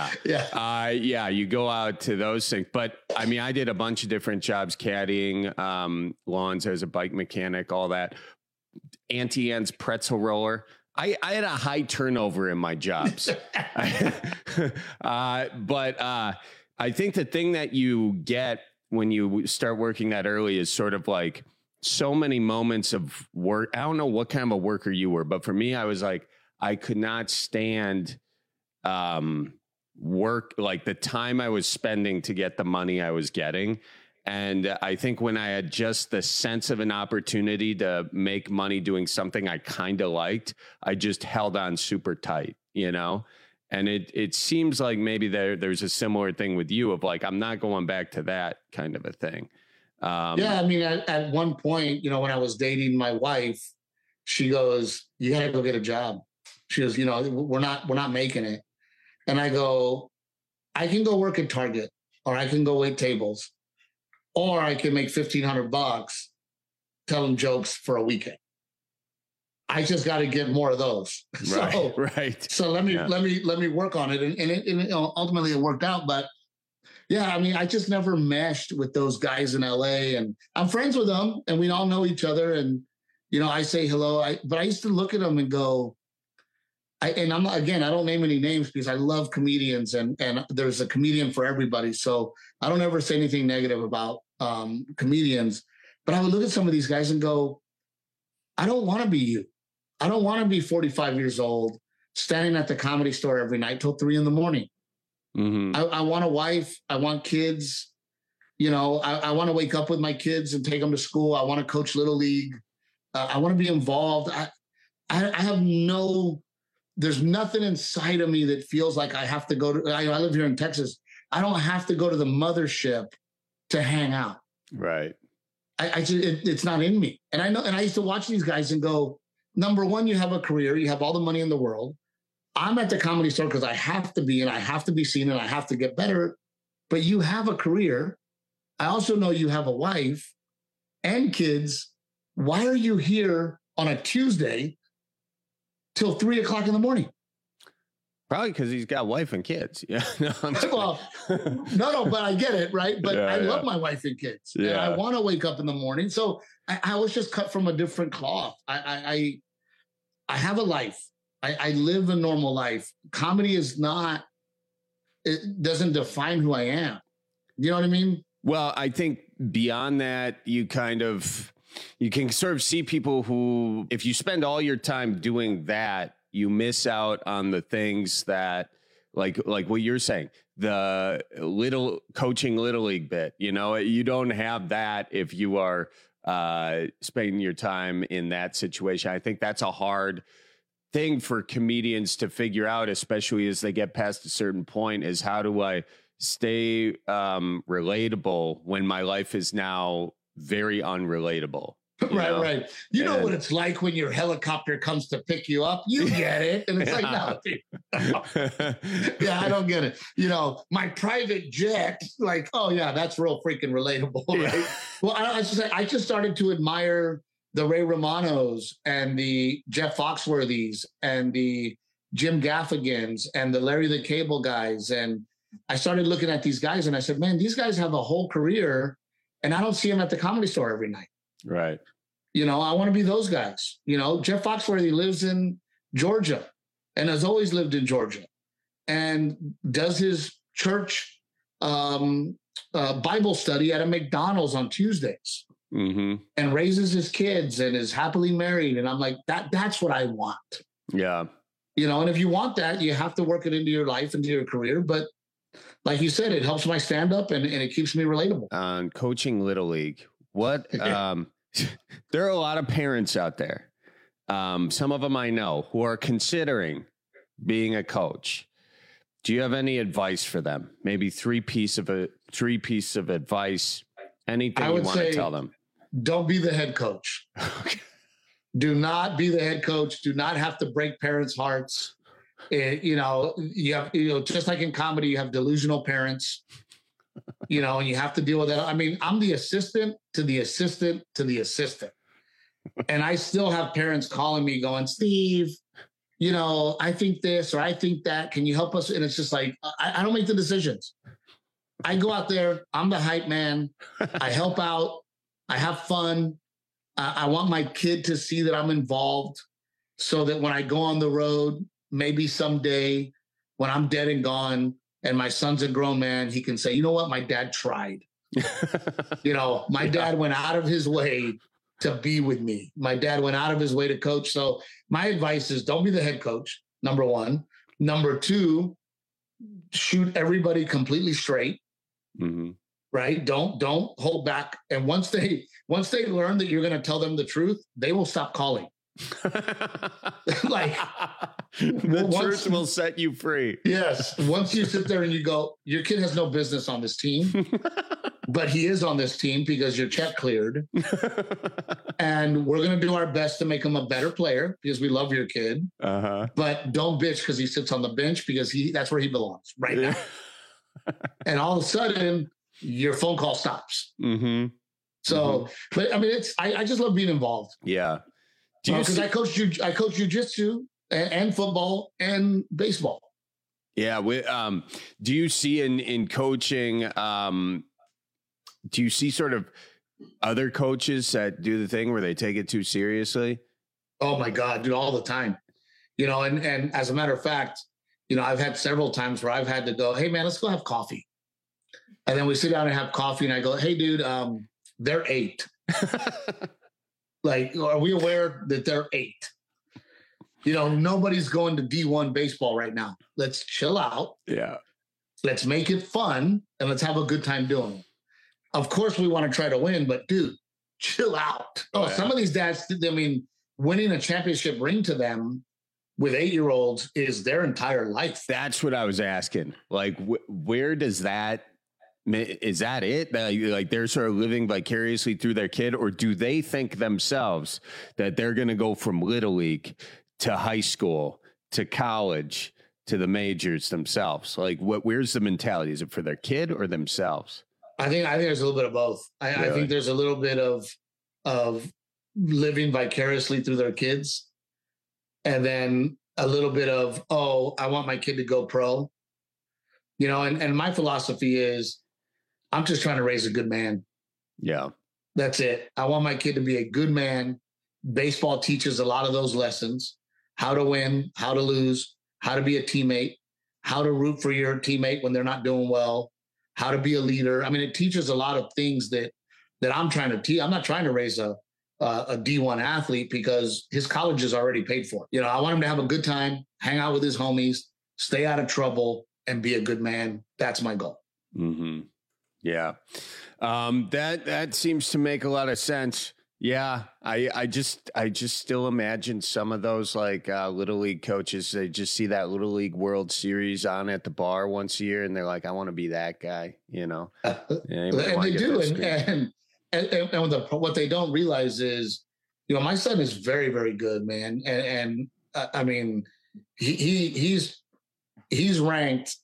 You go out to those things. But I mean, I did a bunch of different jobs, caddying, lawns as a bike mechanic, all that. Auntie Anne's pretzel roller. I had a high turnover in my jobs. But I think the thing that you get when you start working that early is sort of like so many moments of work. I don't know what kind of a worker you were, but for me, I was like, I could not stand work, like the time I was spending to get the money I was getting. And I think when I had just the sense of an opportunity to make money doing something I kind of liked, I just held on super tight, you know? And it seems like maybe there's a similar thing with you of like, I'm not going back to that kind of a thing. Yeah. I mean, at one point, you know, when I was dating my wife, she goes, you got to go get a job. She goes, you know, we're not making it. And I go, I can go work at Target, or I can go wait tables, or I can make $1,500 telling jokes for a weekend. I just got to get more of those. Right. So let me work on it. And it ultimately it worked out. But yeah, I mean, I just never meshed with those guys in LA, and I'm friends with them and we all know each other. And, you know, I say hello, but I used to look at them and go, I don't name any names because I love comedians, and there's a comedian for everybody. So I don't ever say anything negative about comedians, but I would look at some of these guys and go, I don't want to be you. I don't want to be 45 years old, standing at the Comedy Store every night till 3 a.m. Mm-hmm. I want a wife. I want kids. You know, I want to wake up with my kids and take them to school. I want to coach Little League. I want to be involved. I have there's nothing inside of me that feels like I have to go to, I live here in Texas. I don't have to go to the mothership to hang out. Right. It's not in me. And I know, and I used to watch these guys and go, number one, you have a career, you have all the money in the world. I'm at the Comedy Store because I have to be, and I have to be seen, and I have to get better. But you have a career. I also know you have a wife and kids. Why are you here on a Tuesday till 3 o'clock in the morning. Probably because he's got wife and kids. Yeah. Well, no, but I get it, right? But I love my wife and kids. And I want to wake up in the morning. So I was just cut from a different cloth. I have a life. I live a normal life. Comedy is not, it doesn't define who I am. You know what I mean? Well, I think beyond that, you can sort of see people who, if you spend all your time doing that, you miss out on the things that, like what you're saying, the coaching little league bit. You know, you don't have that if you are spending your time in that situation. I think that's a hard thing for comedians to figure out, especially as they get past a certain point, is how do I stay relatable when my life is now very unrelatable? Right. You know what it's like when your helicopter comes to pick you up. You get it. And it's like, no. Yeah, I don't get it. You know, my private jet, like, oh, yeah, that's real freaking relatable. Right? Yeah. Well, I just started to admire the Ray Romanos and the Jeff Foxworthys and the Jim Gaffigans and the Larry the Cable guys. And I started looking at these guys and I said, man, these guys have a whole career and I don't see them at the Comedy Store every night. Right. You know, I want to be those guys. You know, Jeff Foxworthy lives in Georgia and has always lived in Georgia and does his church Bible study at a McDonald's on Tuesdays and raises his kids and is happily married. And I'm like, that's what I want. Yeah. You know, and if you want that, you have to work it into your life, into your career. But like you said, it helps my stand up and it keeps me relatable. On coaching Little League, what there are a lot of parents out there. Some of them I know who are considering being a coach. Do you have any advice for them? Maybe three pieces of advice. Anything you want to tell them? Don't be the head coach. Do not be the head coach. Do not have to break parents' hearts. You know, just like in comedy, you have delusional parents. You know, and you have to deal with that. I mean, I'm the assistant to the assistant to the assistant. And I still have parents calling me going, Steve, you know, I think this or I think that. Can you help us? And it's just like, I don't make the decisions. I go out there. I'm the hype man. I help out. I have fun. I want my kid to see that I'm involved so that when I go on the road, maybe someday when I'm dead and gone, and my son's a grown man, he can say, you know what? My dad tried. You know, my dad went out of his way to be with me. My dad went out of his way to coach. So my advice is don't be the head coach, number one. Number two, shoot everybody completely straight. Right? Don't hold back. And once they learn that you're going to tell them the truth, they will stop calling. Like the truth will set you free. Yes. Once you sit there and you go, your kid has no business on this team, but he is on this team because your check cleared. And we're going to do our best to make him a better player because we love your kid. But don't bitch because he sits on the bench because that's where he belongs right now. And all of a sudden your phone call stops. So, but I mean, I just love being involved. Yeah. Because I coach jiu-jitsu and football and baseball. Yeah. Do you see in coaching, do you see sort of other coaches that do the thing where they take it too seriously? Oh my God, dude, all the time. You know, and as a matter of fact, you know, I've had several times where I've had to go, hey man, let's go have coffee. And then we sit down and have coffee and I go, hey dude, they're 8. Like, are we aware that they're 8? You know, nobody's going to D1 baseball right now. Let's chill out. Yeah. Let's make it fun and let's have a good time doing it. Of course, we want to try to win, but dude, chill out. Oh, yeah. Some of these dads, I mean, winning a championship ring to them with 8-year-olds is their entire life. That's what I was asking. Like, where does that? Is that it? Like they're sort of living vicariously through their kid, or do they think themselves that they're going to go from Little League to high school to college to the majors themselves? Like, where's the mentality? Is it for their kid or themselves? I think there's a little bit of both. Really? I think there's a little bit of living vicariously through their kids, and then a little bit of, oh, I want my kid to go pro. You know, and my philosophy is I'm just trying to raise a good man. Yeah. That's it. I want my kid to be a good man. Baseball teaches a lot of those lessons: how to win, how to lose, how to be a teammate, how to root for your teammate when they're not doing well, how to be a leader. I mean, it teaches a lot of things that I'm trying to teach. I'm not trying to raise a D1 athlete because his college is already paid for. You know, I want him to have a good time, hang out with his homies, stay out of trouble, and be a good man. That's my goal. Mm-hmm. Yeah. That seems to make a lot of sense. Yeah. I just still imagine some of those like Little League coaches, they just see that Little League World Series on at the bar once a year and they're like, I want to be that guy, you know? And they do. And what they don't realize is, you know, my son is very, very good, man. And I mean, he's ranked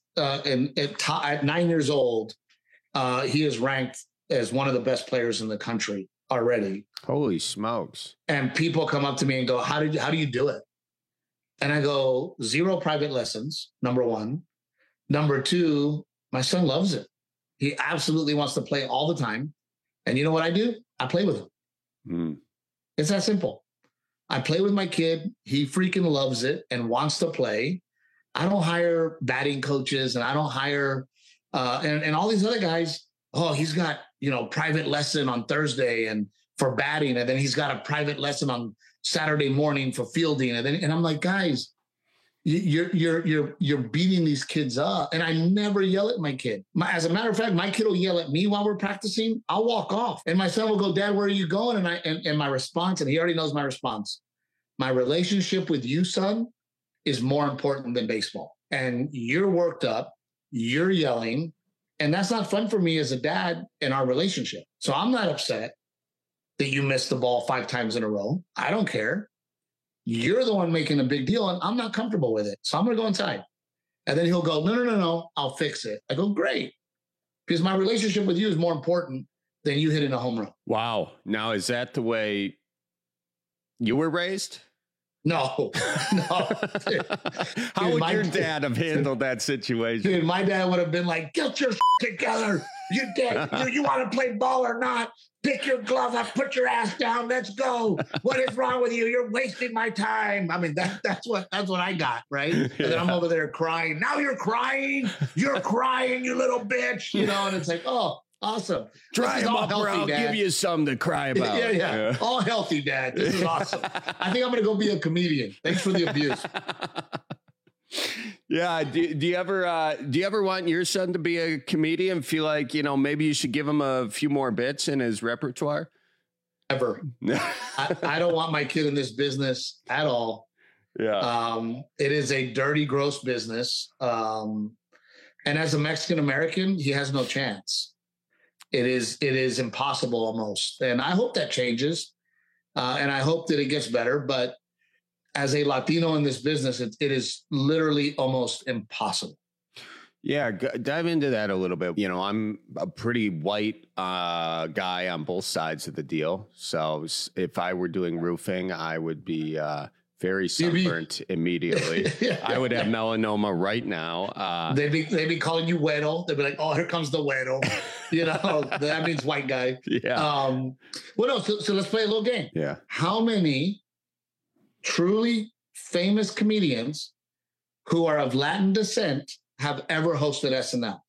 at 9 years old. He is ranked as one of the best players in the country already. Holy smokes. And people come up to me and go, how do you do it? And I go, 0 private lessons, number one. Number two, my son loves it. He absolutely wants to play all the time. And you know what I do? I play with him. Mm. It's that simple. I play with my kid. He freaking loves it and wants to play. I don't hire batting coaches and I don't hire and all these other guys. Oh, he's got, you know, private lesson on Thursday and for batting. And then he's got a private lesson on Saturday morning for fielding. And I'm like, guys, you're beating these kids up. And I never yell at my kid. As a matter of fact, my kid will yell at me while we're practicing. I'll walk off and my son will go, Dad, where are you going? And my response, and he already knows my response. My relationship with you, son, is more important than baseball. And you're worked up, you're yelling, and that's not fun for me as a dad in our relationship. So I'm not upset that you missed the ball 5 times in a row. I don't care. You're the one making a big deal, and I'm not comfortable with it. So I'm going to go inside. And then he'll go, no, I'll fix it. I go, great. Because my relationship with you is more important than you hitting a home run. Wow. Now, is that the way you were raised? No. How would your dad have handled that situation? Dude, my dad would have been like, get your together. You want to play ball or not? Pick your glove up, put your ass down. Let's go. What is wrong with you? You're wasting my time. I mean, that's what I got, right? And then I'm over there crying. Now you're crying. You're crying, you little bitch. You know, and it's like, oh, awesome. Dry him up, or I'll give you something to cry about. Yeah. All healthy, Dad. This is awesome. I think I'm going to go be a comedian. Thanks for the abuse. Yeah. Do you ever want your son to be a comedian? Feel like, you know, maybe you should give him a few more bits in his repertoire? Never. I don't want my kid in this business at all. Yeah. It is a dirty, gross business. And as a Mexican American, he has no chance. It is impossible almost. And I hope that changes. And I hope that it gets better. But as a Latino in this business, it is literally almost impossible. Yeah, dive into that a little bit. You know, I'm a pretty white guy on both sides of the deal. So if I were doing roofing, I would be very sunburnt immediately. Yeah. I would have melanoma right now. They'd be calling you güero. They'd be like, oh, here comes the güero. You know, that means white guy. Yeah. Well, no, so let's play a little game. Yeah. How many truly famous comedians who are of Latin descent have ever hosted SNL?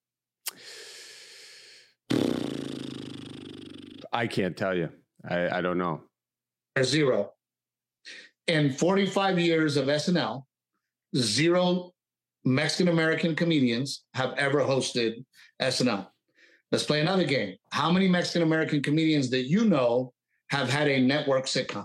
I can't tell you. I don't know. There's 0. In 45 years of SNL, 0 Mexican-American comedians have ever hosted SNL. Let's play another game. How many Mexican-American comedians that you know have had a network sitcom?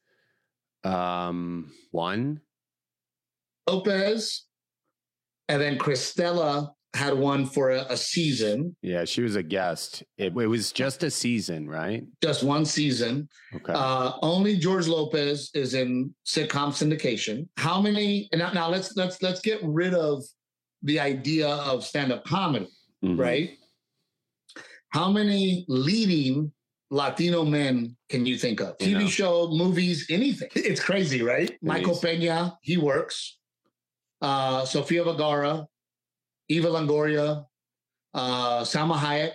1. Lopez, and then Cristela had one for a season. Yeah, she was a guest. It was just a season, right? Just one season. Okay. Only George Lopez is in sitcom syndication. How many? And now let's get rid of the idea of stand-up comedy, right? How many leading Latino men can you think of? TV show, movies, anything. It's crazy, right? Michael Peña, he works. Sofia Vergara, Eva Longoria, Salma Hayek,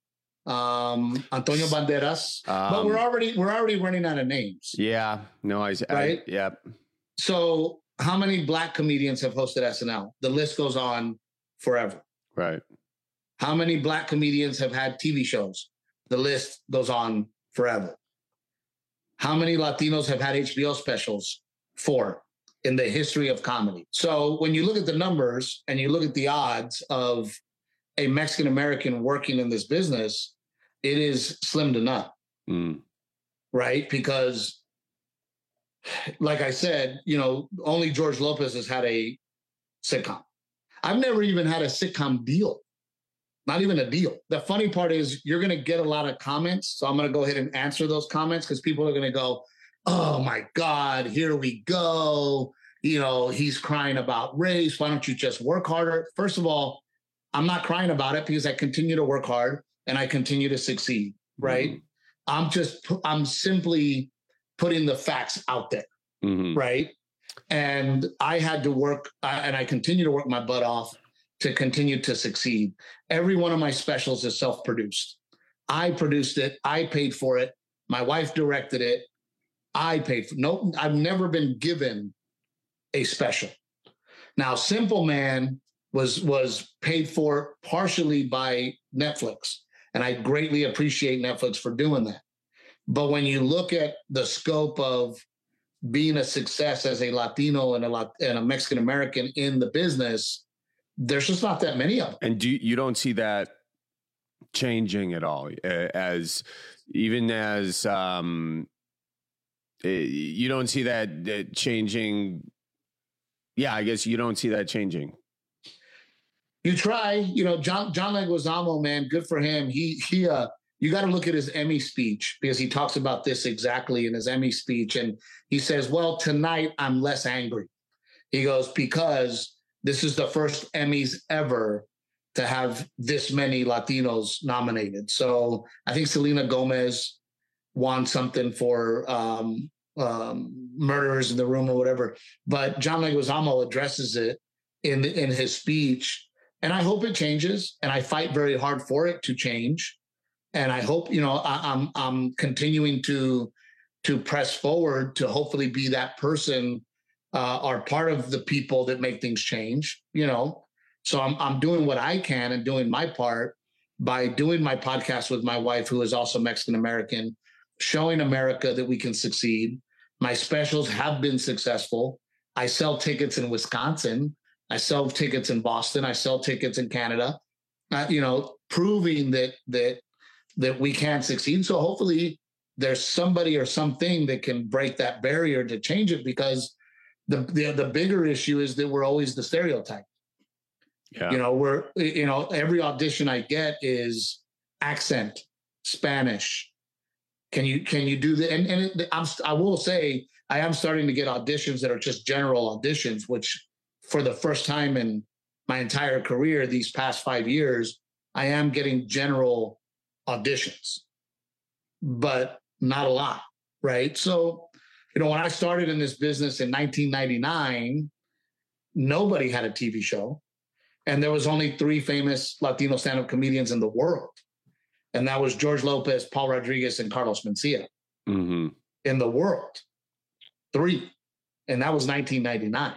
Antonio Banderas. But we're already running out of names. Yeah. No, right? Yep. So how many Black comedians have hosted SNL? The list goes on forever. Right. How many Black comedians have had TV shows? The list goes on forever. How many Latinos have had HBO specials? 4 in the history of comedy. So when you look at the numbers and you look at the odds of a Mexican American working in this business, it is slim to none, right? Because, like I said, only George Lopez has had a sitcom. I've never even had a sitcom deal, not even a deal. The funny part is you're going to get a lot of comments, so I'm going to go ahead and answer those comments because people are going to go, oh my God, here we go. He's crying about race. Why don't you just work harder? First of all, I'm not crying about it because I continue to work hard and I continue to succeed, right? I'm simply putting the facts out there, right? And I had to work, and I continue to work my butt off to continue to succeed. Every one of my specials is self-produced. I produced it. I paid for it. My wife directed it. I paid for it. I've never been given a special. Now, Simple Man was paid for partially by Netflix, and I greatly appreciate Netflix for doing that. But when you look at the scope of being a success as a Latino and a Mexican American in the business, there's just not that many of them. And you don't see that changing at all, you don't see that changing. Yeah, I guess you don't see that changing. You try, John Leguizamo, man, good for him. You got to look at his Emmy speech because he talks about this exactly in his Emmy speech. And he says, well, tonight I'm less angry. He goes, because this is the first Emmys ever to have this many Latinos nominated. So I think Selena Gomez won something for Murderers in the Room or whatever. But John Leguizamo addresses it in his speech. And I hope it changes. And I fight very hard for it to change. And I hope, I'm continuing to press forward to hopefully be that person or part of the people that make things change, So I'm doing what I can and doing my part by doing my podcast with my wife, who is also Mexican American, showing America that we can succeed. My specials have been successful. I sell tickets in Wisconsin. I sell tickets in Boston. I sell tickets in Canada, proving that we can succeed. So hopefully there's somebody or something that can break that barrier to change it, because the bigger issue is that we're always the stereotype. Yeah. Every audition I get is accent, Spanish. Can you do that? And I will say I am starting to get auditions that are just general auditions, which for the first time in my entire career, these past 5 years, I am getting general auditions, but not a lot, right? So, when I started in this business in 1999, nobody had a TV show. And there was only 3 famous Latino stand-up comedians in the world. And that was George Lopez, Paul Rodriguez, and Carlos Mencia in the world. 3. And that was 1999.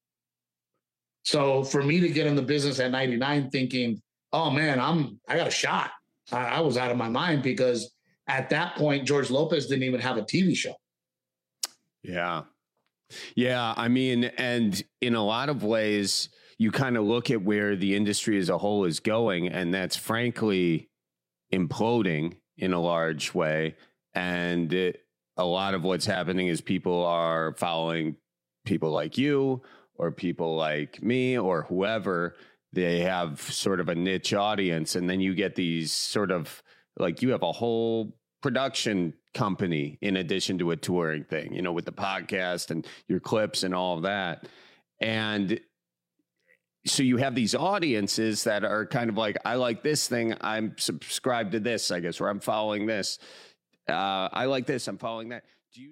So for me to get in the business at 99 thinking, oh man, I got a shot. I was out of my mind, because at that point, George Lopez didn't even have a TV show. Yeah. Yeah. I mean, and in a lot of ways, you kind of look at where the industry as a whole is going, and that's frankly imploding in a large way. And a lot of what's happening is people are following people like you or people like me or whoever. They have sort of a niche audience. And then you get these sort of, like, you have a whole production company in addition to a touring thing, with the podcast and your clips and all of that. And so you have these audiences that are kind of like, I like this thing, I'm subscribed to this, I guess, or I'm following this. I like this. I'm following that.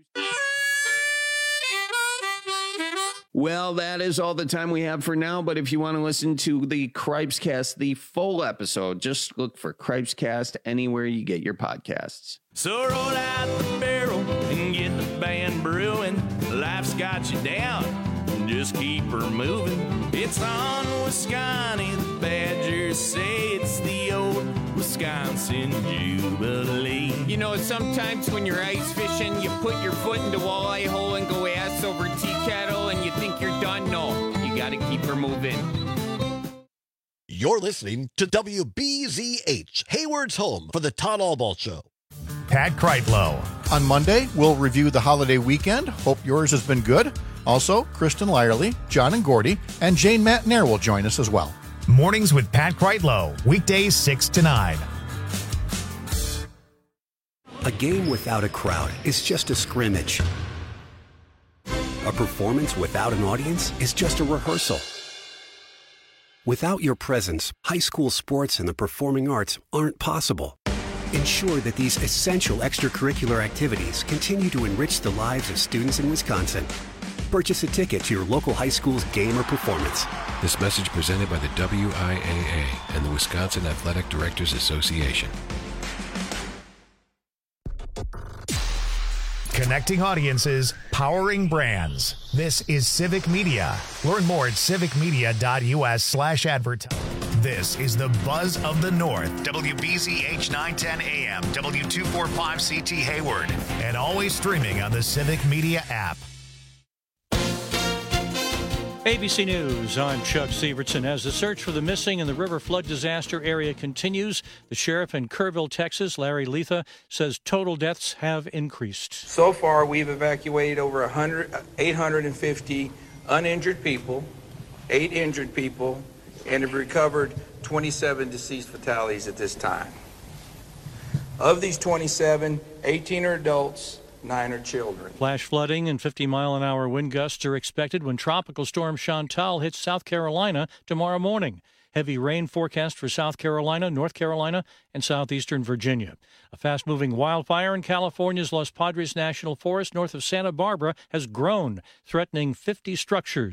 Well, that is all the time we have for now. But if you want to listen to the Cripescast, the full episode, just look for Cripescast anywhere you get your podcasts. So roll out the barrel and get the band brewing. Life's got you down, just keep her moving. It's on Wisconsin, the Badgers say it's the old Wisconsin Jubilee. You know, sometimes when you're ice fishing, you put your foot in the walleye hole and go ass over tea kettle and you think you're done. No, you got to keep her moving. You're listening to WBZH, Hayward's home for the Todd Albaugh Show. Pat Kreitlow. On Monday, we'll review the holiday weekend. Hope yours has been good. Also, Kristen Lyerly, John and Gordy, and Jane Matnair will join us as well. Mornings with Pat Kreitlow, weekdays 6 to 9. A game without a crowd is just a scrimmage. A performance without an audience is just a rehearsal. Without your presence, high school sports and the performing arts aren't possible. Ensure that these essential extracurricular activities continue to enrich the lives of students in Wisconsin. Purchase a ticket to your local high school's game or performance. This message presented by the WIAA and the Wisconsin Athletic Directors Association. Connecting audiences, powering brands. This is Civic Media. Learn more at civicmedia.us/advertise. This is the Buzz of the North, WBZH 910 AM, W245CT Hayward, and always streaming on the Civic Media app. ABC News, I'm Chuck Sievertson. As the search for the missing in the river flood disaster area continues, the sheriff in Kerrville, Texas, Larry Letha, says total deaths have increased. So far, we've evacuated over 850 uninjured people, 8 injured people, and have recovered 27 deceased fatalities at this time. Of these 27, 18 are adults, 9 are children. Flash flooding and 50-mile-an-hour wind gusts are expected when Tropical Storm Chantal hits South Carolina tomorrow morning. Heavy rain forecast for South Carolina, North Carolina, and southeastern Virginia. A fast-moving wildfire in California's Los Padres National Forest north of Santa Barbara has grown, threatening 50 structures.